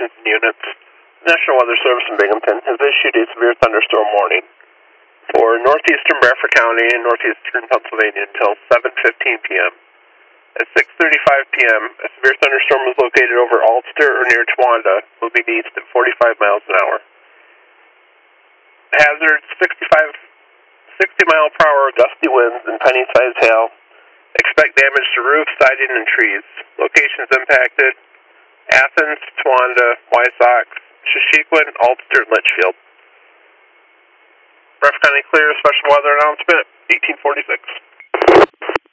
stations and units. National Weather Service in Binghamton has issued a severe thunderstorm warning for northeastern Bradford County and northeastern Pennsylvania until 7:15 p.m. At 6:35 p.m., a severe thunderstorm was located over Ulster or near Towanda, moving east at 45 miles an hour. Hazard 60-mile-per-hour gusty winds and penny-sized hail. Expect damage to roofs, siding, and trees. Locations impacted: Athens, Towanda, Wysocks, Shashequin, Ulster, and Litchfield. Bradford County clear. Special weather announcement, 1846.